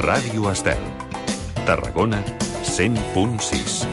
Ràdio Estel. Tarragona 100.6.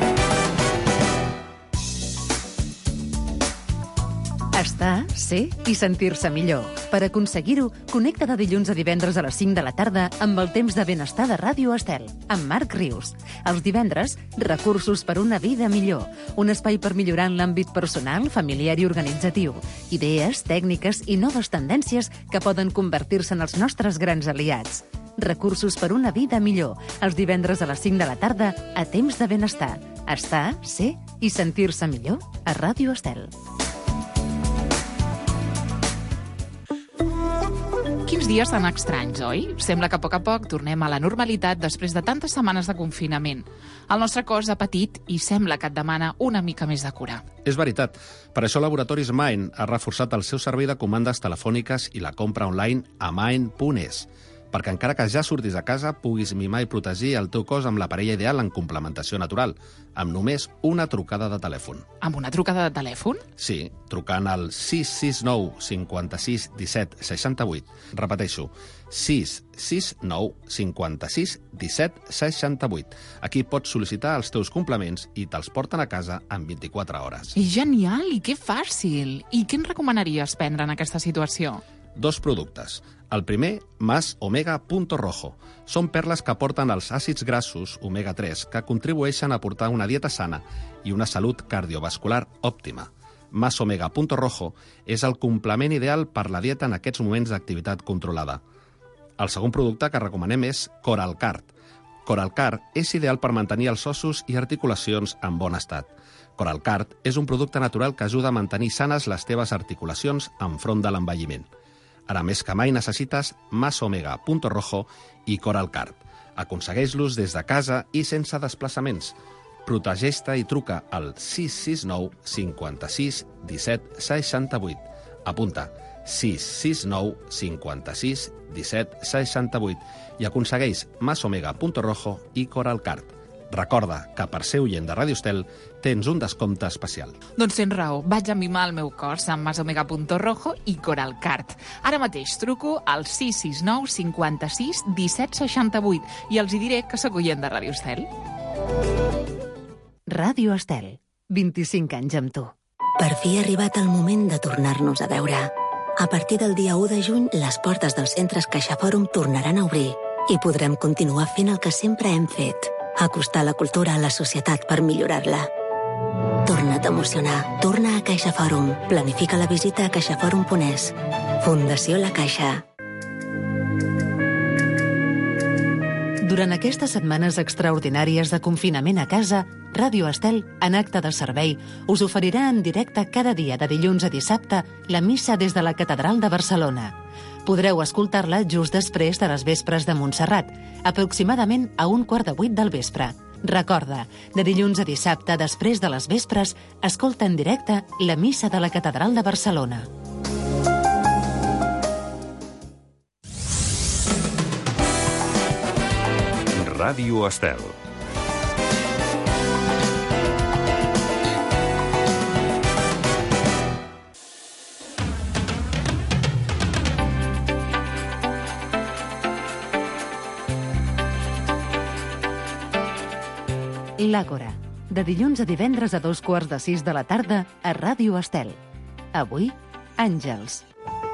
Estar, ser i sentir-se millor. Per aconseguir-ho, connecta de dilluns a divendres a les 5 de la tarda amb el temps de benestar de Ràdio Estel, amb Marc Rius. Els divendres, recursos per una vida millor. Un espai per millorar en l'àmbit personal, familiar i organitzatiu. Idees, tècniques i noves tendències que poden convertir-se en els nostres grans aliats. Recursos per una vida millor. Els divendres a les 5 de la tarda a temps de benestar. Estar, ser i sentir-se millor a Ràdio Estel. Quins dies tan estranys, oi? Sembla que a poc tornem a la normalitat després de tantes setmanes de confinament. El nostre cos ha patit i sembla que et demana una mica més de cura. És veritat. Per això Laboratoris Mind ha reforçat el seu servei de comandes telefòniques i la compra online a mind.es. Perquè encara que ja surtis de casa, puguis mimar i protegir el teu cos amb la parella ideal en complementació natural, amb només una trucada de telèfon. Amb una trucada de telèfon? Sí, trucant al 669 56 17 68. Repeteixo, 669 56 17 68. Aquí pots sol·licitar els teus complements i te'ls porten a casa en 24 hores. És genial i que fàcil! I què ens recomanaries prendre en aquesta situació? 2 productes. El primer, Más Omega Punto Rojo. Són perles que aporten els àcids grassos omega-3 que contribueixen a aportar una dieta sana i una salut cardiovascular òptima. Más Omega Punto Rojo és el complement ideal per la dieta en aquests moments d'activitat controlada. El segon producte que recomanem és Coralcard. Coralcard és ideal per mantenir els ossos i articulacions en bon estat. Coralcard és un producte natural que ajuda a mantenir sanes les teves articulacions enfront de l'envelliment. Ara més que mai necessites Más Omega Punto Rojo i Coralcard. Aconsegueix-los des de casa i sense desplaçaments. Protegeix-te i truca al 669 56 17 68. Apunta, 669 56 17 68 i aconsegueix Más Omega Punto Rojo i Coralcard. Recorda que per ser oient de Ràdio Estel tens un descompte especial. Doncs tens raó, vaig a mimar el meu cos amb Más Omega Punto Rojo i Coralcard. Ara mateix truco al 669 56 17 68 i els hi diré que sóc oient de Ràdio Estel. Ràdio Estel, 25 anys amb tu. Per fi ha arribat el moment de tornar-nos a veure. A partir del dia 1 de juny, les portes dels centres CaixaForum tornaran a obrir i podrem continuar fent el que sempre hem fet. Acostar la cultura a la societat per millorar-la. Torna't a emocionar. Torna a CaixaForum. Planifica la visita a caixaforum.es. Fundació La Caixa. Durant aquestes setmanes extraordinàries de confinament a casa, Ràdio Estel, en acte de servei, us oferirà en directe cada dia de dilluns a dissabte la missa des de la Catedral de Barcelona. Podreu escoltar-la just després de les vespres de Montserrat, aproximadament a 7:15 del vespre. Recorda, de dilluns a dissabte, després de les vespres, escolta en directe la missa de la Catedral de Barcelona. Ràdio Estel. L'Àgora, de dilluns a divendres a 5:15 de la tarda a Ràdio Estel. Avui, Àngels.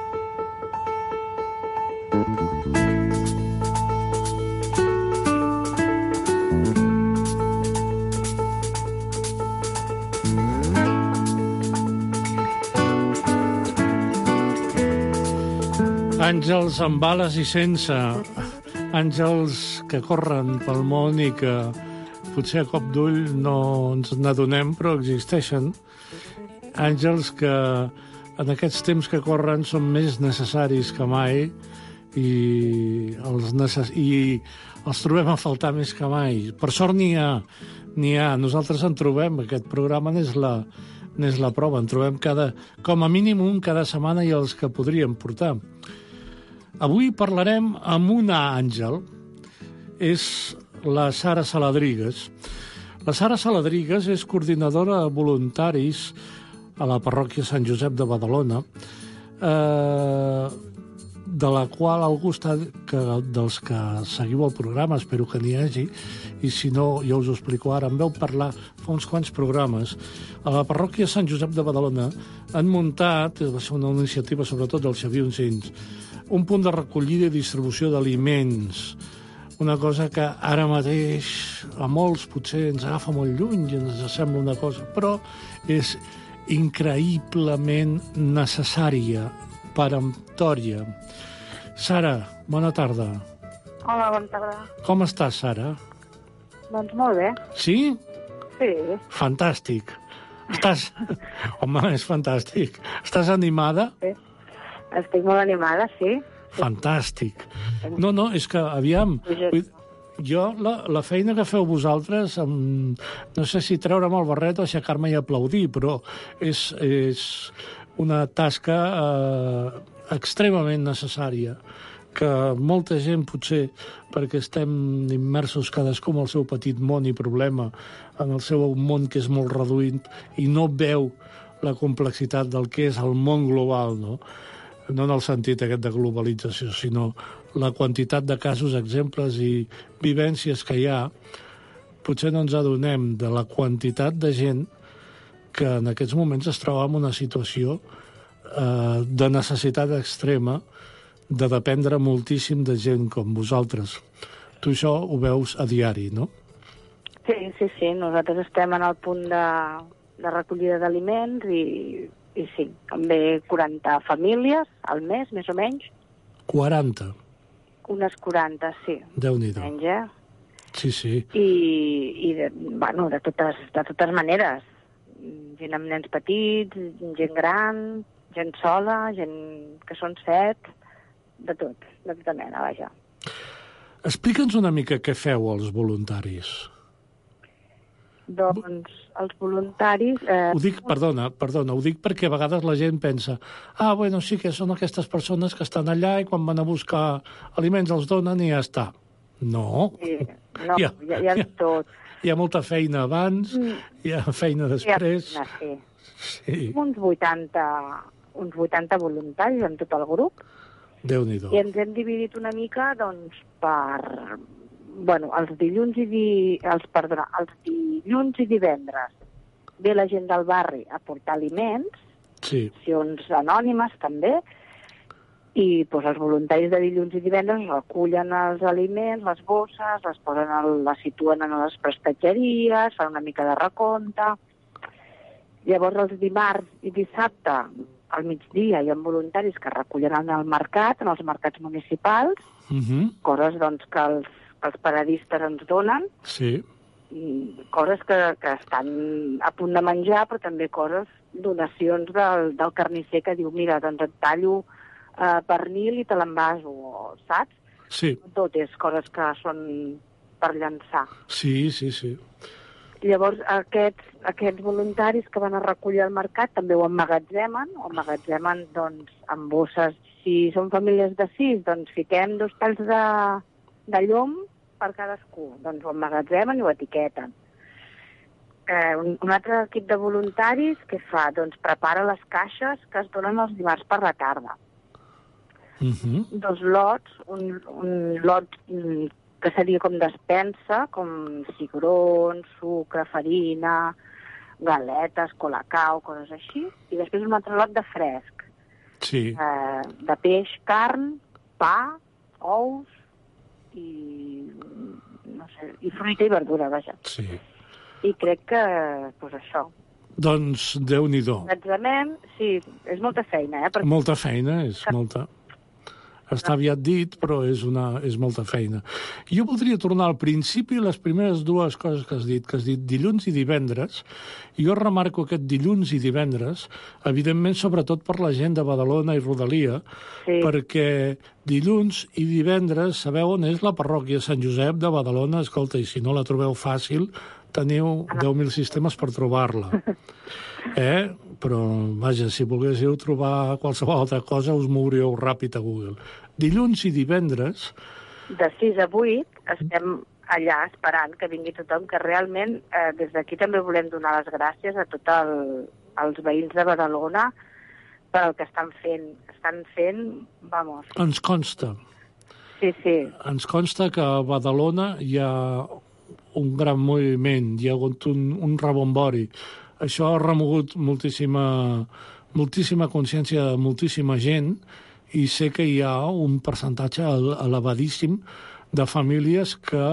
Àngels amb ales i sense. Àngels que corren pel món i que potser a cop d'ull no ens n'adonem, però existeixen. Àngels que en aquests temps que corren són més necessaris que mai i els trobem a faltar més que mai. Per sort n'hi ha. Nosaltres en trobem. Aquest programa n'és la prova. En trobem com a mínim un cada setmana i els que podríem portar. Avui parlarem amb una àngel. És la Sara Saladrigas. La Sara Saladrigas és coordinadora de voluntaris a la parròquia Sant Josep de Badalona. de la qual algú està, dels que seguiu el programa, espero que n'hi hagi, i si no, jo us ho explico ara. Em veu parlar fa uns quants programes. A la parròquia Sant Josep de Badalona han muntat, va ser una iniciativa sobretot del Xavier Uncins, un punt de recollida i distribució d'aliments. Una cosa que ara mateix a molts potser ens agafa molt lluny i ens sembla una cosa, però és increïblement necessària, peremptòria. Sara, bona tarda. Hola, bona tarda. Com estàs, Sara? Doncs molt bé. Sí? Sí. Fantàstic. Estàs... Home, és fantàstic. Estàs animada? Sí. Estic molt animada, sí. Fantàstic. No, és que, aviam... Jo, la feina que feu vosaltres, no sé si treure'm el barret o aixecar-me i aplaudir, però és una tasca extremament necessària, que molta gent, potser, perquè estem immersos cadascú en el seu petit món i problema, en el seu món que és molt reduït, i no veu la complexitat del que és el món global, no? No en el sentit aquest de globalització, sinó la quantitat de casos, exemples i vivències que hi ha, potser no ens adonem de la quantitat de gent que en aquests moments es troba en una situació de necessitat extrema de dependre moltíssim de gent com vosaltres. Tu això ho veus a diari, no? Sí. Nosaltres estem en el punt de recollida d'aliments i sí, també 40 famílies al mes, més o menys. 40? Unes 40, sí. Déu-n'hi-do. Menys, Sí. I de totes maneres. Gent amb nens petits, gent gran, gent sola, gent que són 7, de tota mena, vaja. Explica'ns una mica què feu els voluntaris. Doncs els voluntaris... Ho dic, perdona, ho dic perquè a vegades la gent pensa sí que són aquestes persones que estan allà i quan van a buscar aliments els donen i ja està. No. Sí, no, hi ha tot. Hi ha molta feina abans, hi ha feina després. Sí. Uns 80 voluntaris en tot el grup. Déu-n'hi-do. I ens hem dividit una mica, doncs, per... els dilluns i divendres ve la gent del barri a portar aliments, accions anònimes també, i els voluntaris de dilluns i divendres recullen els aliments, les bosses, les situen en les prestatgeries, fan una mica de recompte. Llavors els dimarts i dissabte al migdia hi ha voluntaris que recullen en el mercat, en els mercats municipals, coses que els paradistes ens donen, coses que estan a punt de menjar, però també coses, donacions del carnisser que diu, mira, doncs et tallo pernil i te l'envaso, saps? Sí. Tot és coses que són per llançar. Sí. Llavors, aquests voluntaris que van a recollir al mercat també ho emmagatzemen, doncs, amb bosses. Si són famílies de 6, doncs fiquem 2 talls de llom per cadascú. Doncs ho emmagatzemen i ho etiqueten. Un altre equip de voluntaris què fa? Doncs prepara les caixes que es donen els dimarts per la tarda. 2 lots, un lot que seria com despensa, com cigrons, sucre, farina, galetes, colacao, coses així, i després un altre lot de fresc. Sí. De peix, carn, pa, ous i fruita i verdura, vaja. Sí. I crec que, això. Doncs, Déu-n'hi-do. Exactament, sí, és molta feina, Perquè... Molta feina, és molta... Està aviat dit, però és molta feina. Jo voldria tornar al principi les primeres 2 coses que has dit dilluns i divendres. Jo remarco aquest dilluns i divendres, evidentment, sobretot per la gent de Badalona i Rodalia, perquè dilluns i divendres sabeu on és la parròquia Sant Josep de Badalona. Escolta, i si no la trobeu fàcil, teniu 10.000 sistemes per trobar-la. Però, vaja, si volguéssiu trobar qualsevol altra cosa, us mouríeu ràpid a Google. Dilluns i divendres... De 6 a 8 estem allà esperant que vingui tothom, que realment des d'aquí també volem donar les gràcies a tots els veïns de Badalona però el que estan fent, vamos. Ens consta. Sí. Ens consta que a Badalona hi ha un gran moviment, hi ha hagut un rebombori. Això ha remogut moltíssima consciència de moltíssima gent i sé que hi ha un percentatge elevadíssim de famílies que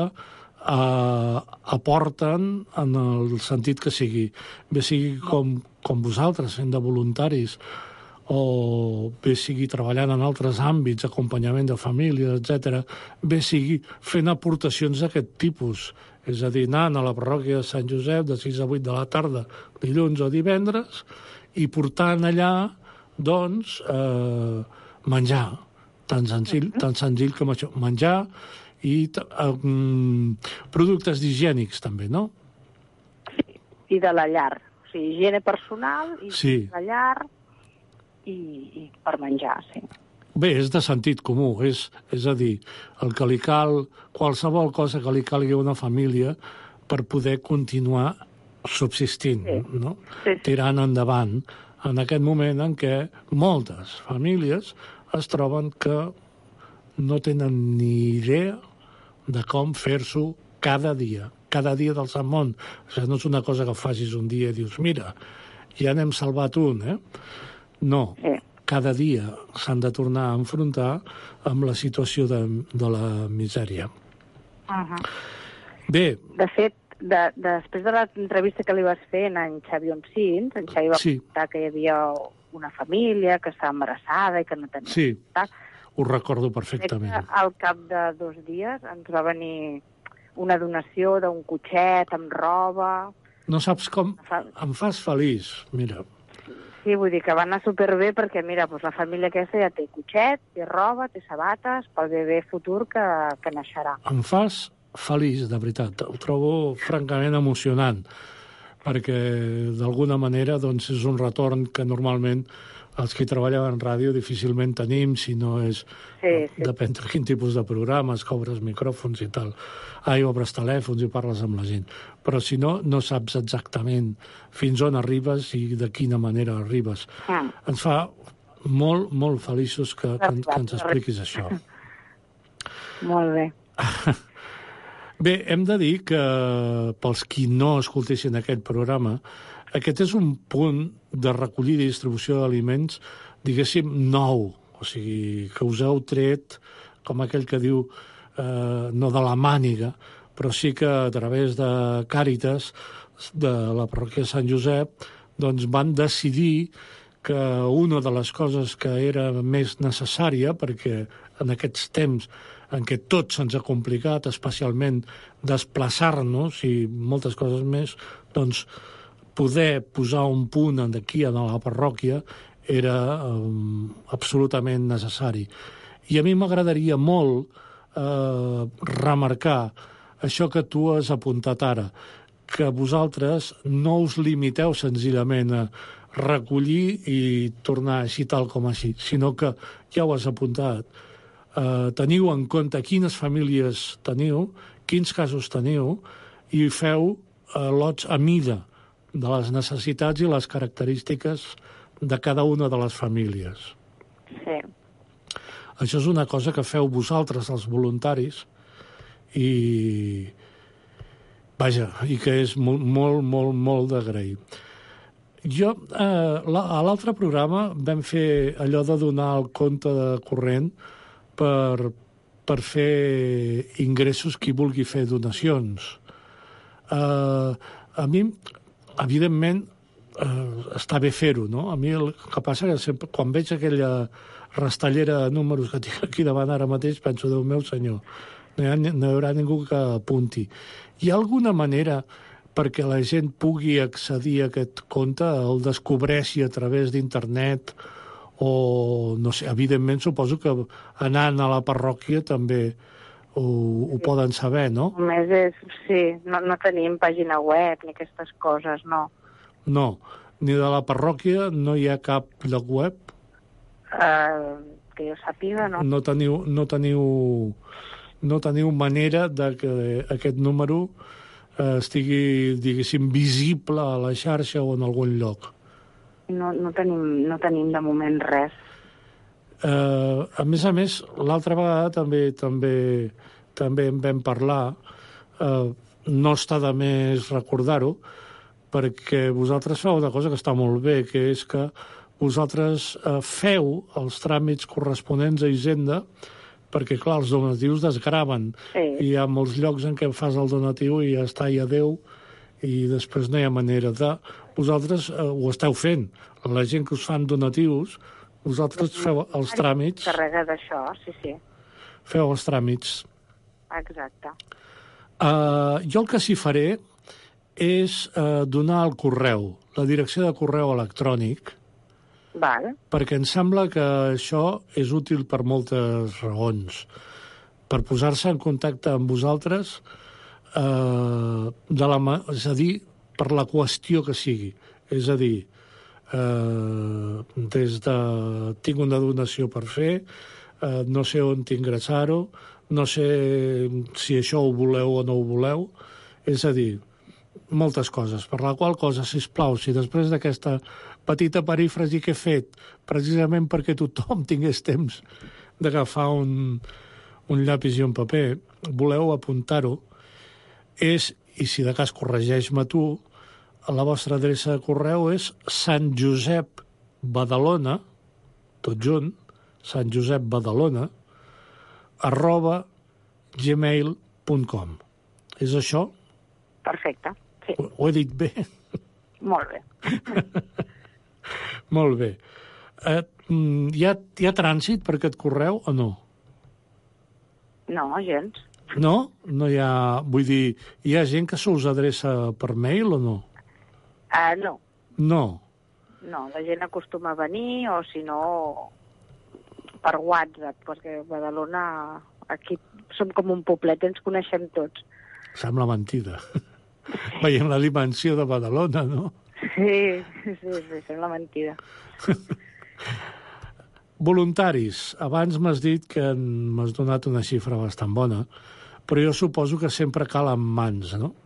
aporten en el sentit que sigui. Bé sigui com vosaltres, fent de voluntaris, o bé sigui treballant en altres àmbits, acompanyament de famílies, etc., bé sigui fent aportacions d'aquest tipus. És a dir, anant a la parròquia de Sant Josep de 6 a 8 de la tarda, dilluns o divendres, i portant allà, doncs, menjar. Tan senzill com això. Menjar i productes higiènics, també, no? Sí, i de la llar. O sigui, higiene personal i de la llar i per menjar, sí. Bé, és de sentit comú, és a dir, el que li cal, qualsevol cosa que li calgui a una família per poder continuar subsistint, no? Sí. Tirant endavant en aquest moment en què moltes famílies es troben que no tenen ni idea de com fer-s'ho cada dia del Sant Món. O sigui, no és una cosa que facis un dia i dius, mira, ja n'hem salvat un, No. Sí. Cada dia s'han de tornar a enfrontar amb la situació de la misèria. Bé. De fet, després de l'entrevista que li vas fer en Xavi Oncins, en Xavi va comentar que hi havia una família que estava embarassada i que no tenia... Sí, ho recordo perfectament. Al cap de 2 dies ens va venir una donació d'un cotxet amb roba... No saps com... Em fas feliç, mira... Sí, vull dir que va anar superbé perquè, mira, doncs la família aquesta ja té cotxet, té roba, té sabates pel bebè futur que naixerà. Em fas feliç, de veritat. Ho trobo francament emocionant, perquè d'alguna manera doncs, és un retorn que normalment els que treballen en ràdio difícilment tenim, si no és... Depèn de quin tipus de programes, que obres micròfons i tal. Obres telèfons i parles amb la gent. Però si no, no saps exactament fins on arribes i de quina manera arribes. Ens fa molt, molt feliços que ens expliquis això. Molt bé. Bé, hem de dir que pels qui no escoltessin aquest programa, aquest és un punt de recollida i distribució d'aliments, diguéssim, nou. O sigui, que us heu tret, com aquell que diu, no de la màniga, però sí que a través de Càritas, de la parròquia de Sant Josep, doncs van decidir que una de les coses que era més necessària, perquè en aquests temps en què tot se'ns ha complicat, especialment desplaçar-nos i moltes coses més, doncs poder posar un punt d'aquí a la parròquia era absolutament necessari. I a mi m'agradaria molt remarcar això que tu has apuntat ara, que vosaltres no us limiteu senzillament a recollir i tornar així tal com així, sinó que, ja ho has apuntat, teniu en compte quines famílies teniu, quins casos teniu, i feu lots a mida de les necessitats i les característiques de cada una de les famílies. Sí. Això és una cosa que feu vosaltres, els voluntaris, i vaja, i que és molt, molt, molt, molt d'agrair. Jo, a l'altre programa vam fer allò de donar el compte de corrent per fer ingressos qui vulgui fer donacions. A mi, evidentment, està bé fer-ho, no? A mi el que passa que sempre, quan veig aquella rastellera de números que tinc aquí davant ara mateix, penso, Déu meu senyor, no hi haurà ningú que apunti. Hi ha alguna manera perquè la gent pugui accedir a aquest compte, el descobreixi a través d'internet, o, no sé, evidentment suposo que anant a la parròquia també ho poden saber, no? Només és, sí, no tenim pàgina web ni aquestes coses, no. No, ni de la parròquia no hi ha cap lloc web? Que jo sàpiga, no. No teniu manera de que aquest número estigui, diguéssim, visible a la xarxa o en algun lloc? no tenim de moment res. A més, l'altra vegada també en vam parlar, no està de més recordar-ho, perquè vosaltres feu una cosa que està molt bé, que és que vosaltres feu els tràmits corresponents a Hisenda, perquè, clar, els donatius desgraven. Sí. I hi ha molts llocs en què fas el donatiu i ja està, i adeu, i després no hi ha manera de... Vosaltres ho esteu fent. La gent que us fan donatius, vosaltres feu els tràmits... Carrega d'això, sí. Feu els tràmits. Exacte. Jo el que sí faré és donar el correu, la direcció de correu electrònic, val, perquè em sembla que això és útil per moltes raons. Per posar-se en contacte amb vosaltres, és a dir, per la qüestió que sigui. És a dir, des de tinc una donació per fer, no sé on t'ingressar-ho, no sé si això ho voleu o no ho voleu, és a dir, moltes coses, per la qual cosa, sisplau, si després d'aquesta petita perífrasi que he fet, precisament perquè tothom tingués temps d'agafar un llapis i un paper, voleu apuntar-ho, és, i si de cas corregeix-me tu, la vostra adreça de correu és Sant Josep Badalona, tot junt, Sant Josep Badalona, @gmail.com. És això? Perfecte, sí. Ho he dit bé? Molt bé. Molt bé. Hi ha trànsit per aquest correu o no? No, gens. No? No hi ha... Vull dir, hi ha gent que se us adreça per mail o no? No. No? No, la gent acostuma a venir o, si no, per WhatsApp, perquè a Badalona, aquí som com un poblet, ens coneixem tots. Sembla mentida. Veient la dimensió de Badalona, no? Sí, sembla mentida. Voluntaris. Abans m'has dit que m'has donat una xifra bastant bona, però jo suposo que sempre calen mans, no?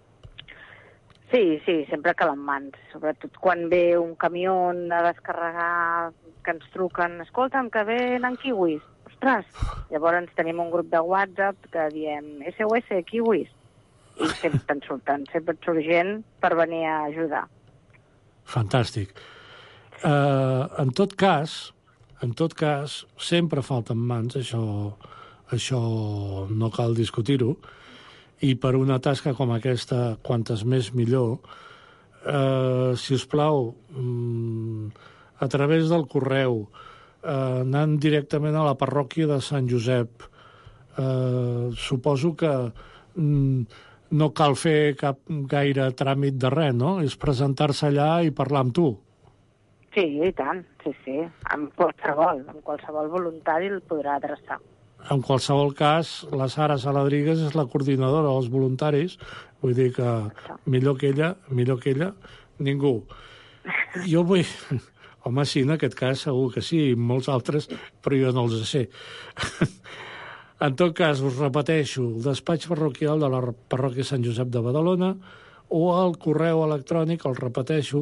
Sí, sempre calen mans. Sobretot quan ve un camió a descarregar, que ens truquen, escolta'm, que venen kiwis. Ostres! Llavors tenim un grup de WhatsApp que diem SOS, kiwis. I sempre et surt gent per venir a ajudar. Fantàstic. En tot cas, sempre falten mans, això no cal discutir-ho, i per una tasca com aquesta, quantes més millor, si us plau, a través del correu, anant directament a la parròquia de Sant Josep, suposo que no cal fer cap gaire tràmit de res, no? És presentar-se allà i parlar amb tu. Sí, i tant, sí. Amb qualsevol voluntari el podrà adreçar. En qualsevol cas, la Sara Saladrigues és la coordinadora dels voluntaris, vull dir que millor que ella, ningú. Jo vull... Home, sí, en aquest cas segur que sí, molts altres, però jo no els sé. En tot cas, us repeteixo, el despatx parroquial de la parròquia Sant Josep de Badalona o el correu electrònic, el repeteixo,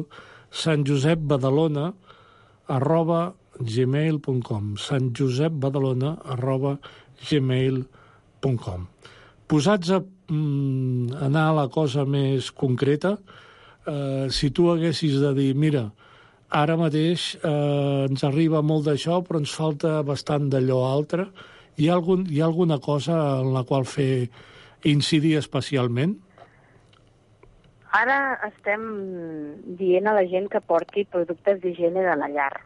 santjosepbadalona@gmail.com santjosepbadalona@gmail.com. Posats a anar a la cosa més concreta, si tu haguessis de dir, mira, ara mateix ens arriba molt d'això, però ens falta bastant d'allò altre, hi ha alguna cosa en la qual fer incidir especialment? Ara estem dient a la gent que porti productes d'higiene de la llar.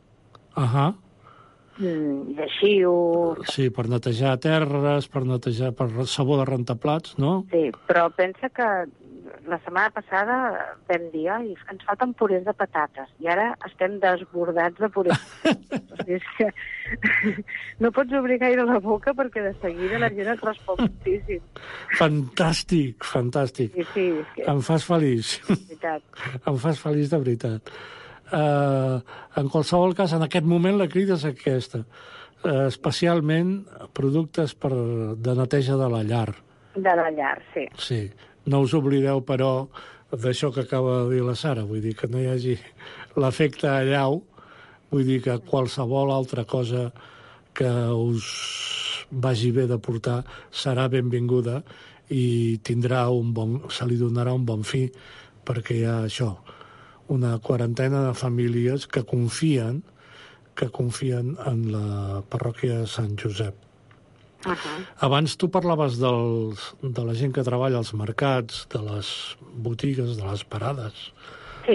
Lleixiu... Sí, per netejar terres, per sabó de rentaplats, no? Sí, però pensa que la setmana passada vam dir ens falten purés de patates i ara estem desbordats de purés. O sigui, és que no pots obrir gaire la boca perquè de seguida la gent et respon moltíssim. Fantàstic. Sí, és que... Em fas feliç. Veritat. Em fas feliç de veritat. En qualsevol cas, en aquest moment la crida és aquesta. Especialment productes de neteja de la llar. De la llar, sí. Sí. No us oblideu, però, d'això que acaba de dir la Sara, vull dir que no hi hagi l'efecte allau, vull dir que qualsevol altra cosa que us vagi bé de portar serà benvinguda i se li donarà un bon fi, perquè hi ha això, una quarantena de famílies que confien en la parròquia de Sant Josep. Abans tu parlaves de la gent que treballa als mercats, de les botigues, de les parades. Sí.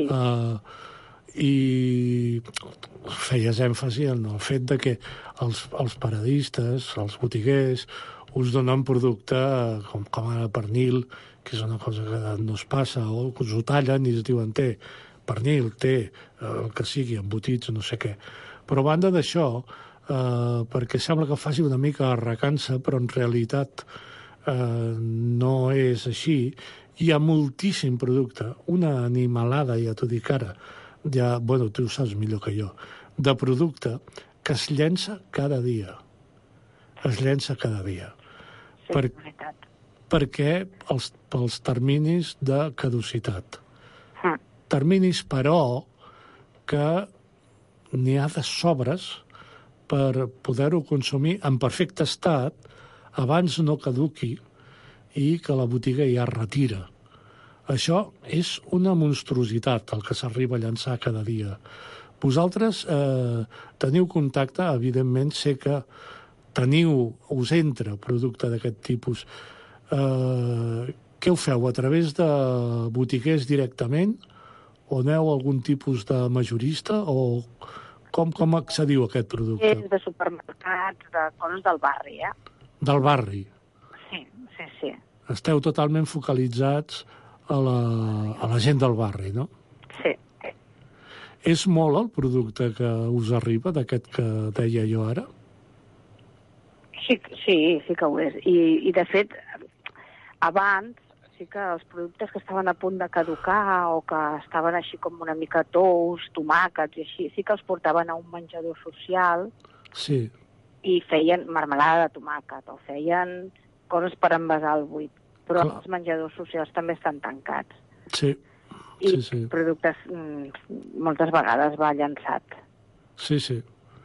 I feies èmfasi en el fet de que els paradistes, els botiguers, us donen producte com ara pernil, que és una cosa que no es passa, o us ho tallen i es diuen té pernil, té el que sigui, embotits, no sé què. Però a banda d'això, perquè sembla que faci una mica recança, però en realitat no és així. Hi ha moltíssim producte, una animalada, ja t'ho dic ara, bueno, tu ho saps millor que jo, de producte que es llença cada dia. Es llença cada dia. Sí, veritat. Perquè pels terminis de caducitat. Terminis, però, que n'hi ha de sobres per poder-ho consumir en perfecte estat abans no caduqui i que la botiga ja retira. Això és una monstruositat, el que s'arriba a llançar cada dia. Vosaltres teniu contacte, evidentment, sé que us entra producte d'aquest tipus. Què ho feu, a través de botiguers directament? O aneu a algun tipus de majorista? O com accediu a aquest producte? És de supermercats, de coses del barri, Del barri? Sí. Esteu totalment focalitzats a la gent del barri, no? Sí. És molt el producte que us arriba, d'aquest que deia jo ara? Sí que ho és. I de fet, abans, sí que els productes que estaven a punt de caducar o que estaven així com una mica tous, tomàquets i així, sí que els portaven a un menjador social. Sí. I feien marmelada de tomàquet o feien coses per envasar al buit. Però els menjadors socials també estan tancats. Sí. I productes moltes vegades va llançat. Sí.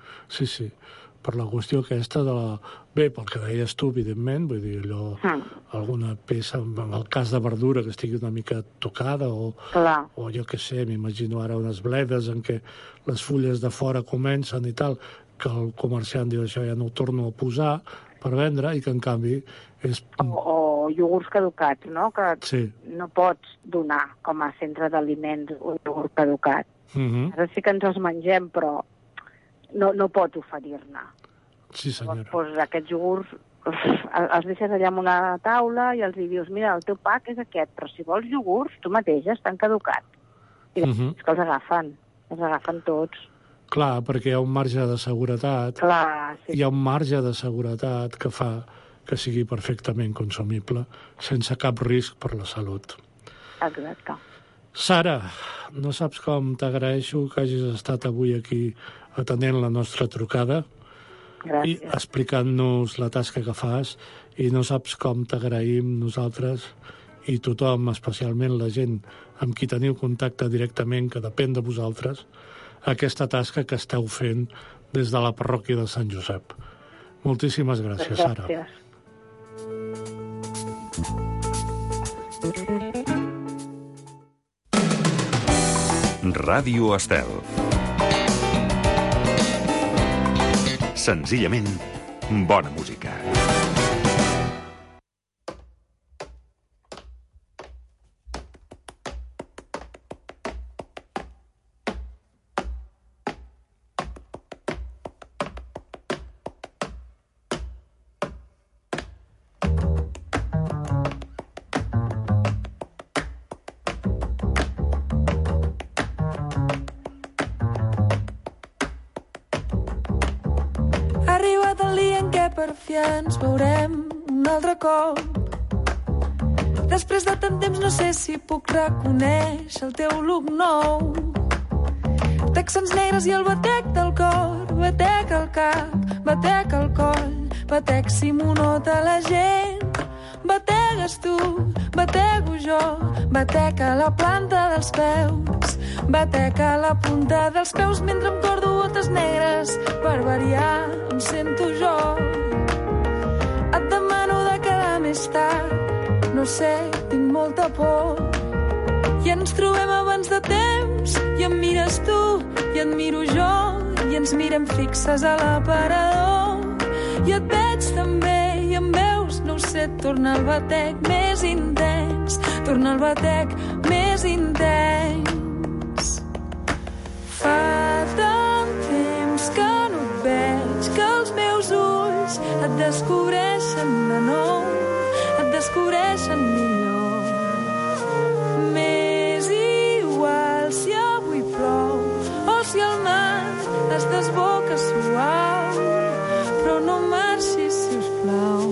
Per la qüestió aquesta de la... Bé, pel que deies tu, evidentment, vull dir, allò, alguna peça, en el cas de verdura, que estigui una mica tocada, o jo què sé, m'imagino ara unes bledes en què les fulles de fora comencen i tal, que el comerciant diu això ja no ho torno a posar per vendre, i que en canvi és... O iogurts caducats, no? Que no pots donar com a centre d'aliments un iogurt caducat. Ara sí que ens els mengem, però no pot oferir-ne. Sí, senyora. Doncs aquests iogurts els deixes allà en una taula i els dius, mira, el teu pack és aquest, però si vols iogurts, tu mateix estan caducats. I és que els agafen tots. Clar, perquè hi ha un marge de seguretat. Clar, sí. Hi ha un marge de seguretat que fa que sigui perfectament consumible, sense cap risc per la salut. Exacte. Sara, no saps com t'agraeixo que hagis estat avui aquí atenent la nostra trucada. Gràcies. I explicant-nos la tasca que fas, i no saps com t'agraïm nosaltres i tothom, especialment la gent amb qui teniu contacte directament, que depèn de vosaltres, aquesta tasca que esteu fent des de la parròquia de Sant Josep. Moltíssimes gràcies, Sara. Gràcies. Ràdio Estel. Senzillament, bona música. Ens veurem un altre cop. Després de tant temps no sé si puc reconèixer el teu look nou. Texans negres i el batec del cor, batec al cap, batec al coll, batec si monota la gent, batec bategues tu, batego jo, bateca la planta dels peus, bateca la punta dels peus mentre em cordo botes negres, per variar em sento jo. Et demano de quedar més tard, no sé, tinc molta por. I ens trobem abans de temps, i em mires tu, i et miro jo, i ens mirem fixes a l'aparador. I et veig també, i em veus, no ho sé, torna el batec més intens, torna el batec més intens. Fa tant temps que no et veig, que els meus ulls et descobreixen de nou, et descobreixen millor. M'és igual si avui plou o si el mar es desboca suau, però no marxis, sisplau.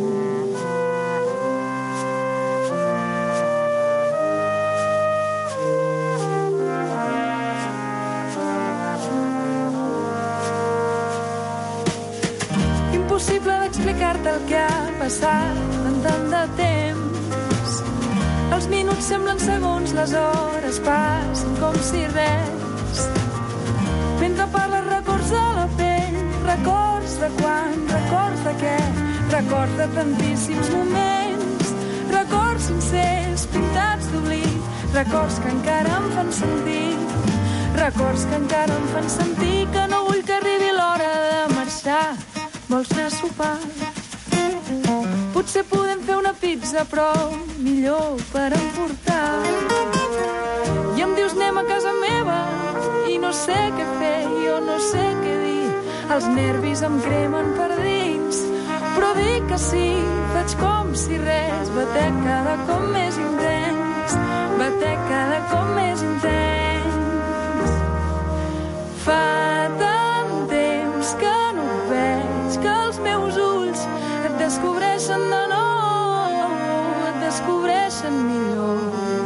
Impossible d'explicar-te el que ha passat en tant de temps. Els minuts semblen segons, les hores passen com si res. Mentre parles records a la pell, records de quan, records de què, records de tantíssims moments, records sincers pintats d'oblit, records que encara em fan sentir, records que encara em fan sentir que no vull que arribi l'hora de marxar. Vols anar a sopar? Potser podem fer una pizza, però millor per emportar. I em dius anem a casa meva i no sé què fer, jo no sé què dir. Els nervis em cremen per dins, però dic que sí, faig com si res. Batec cada cop més intens, batec cada cop més intens. Fa tant temps que no et veig, que els meus ulls et descobreixen de nou, et descobreixen millor.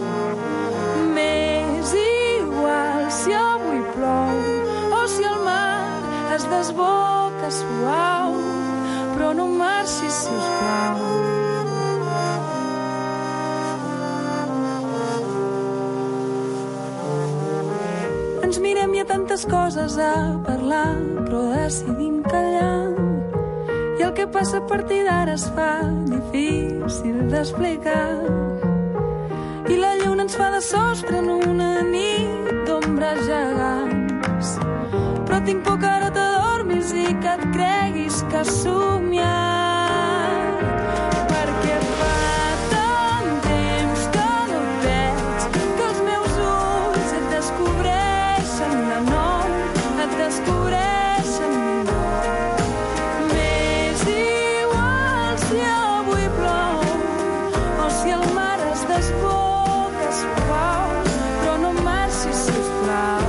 M'és igual si avui plou o si el mar es desboca suau, però no marxis, sisplau. Ens mirem i hi ha tantes coses a parlar, però decidim callar. I el que passa a partir d'ara es fa difícil d'explicar. I la lluna ens fa de sostre en una nit d'ombres gegants. Però tinc por que ara t'adormis i que et creguis que has somiat. Perquè fa tant temps que no et veig, que els meus ulls et descobreixen de nou, et descobreixen millor. M'és igual si avui plou o si el mar es desboca suau, però no marxis, sisplau.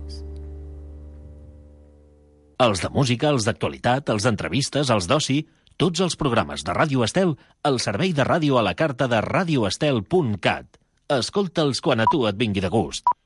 Els de música, els d'actualitat, els d'entrevistes, els d'oci, Tots els programes de Ràdio Estel al servei de ràdio a la carta de radioestel.cat. Escolta'ls quan a tu et vingui de gust.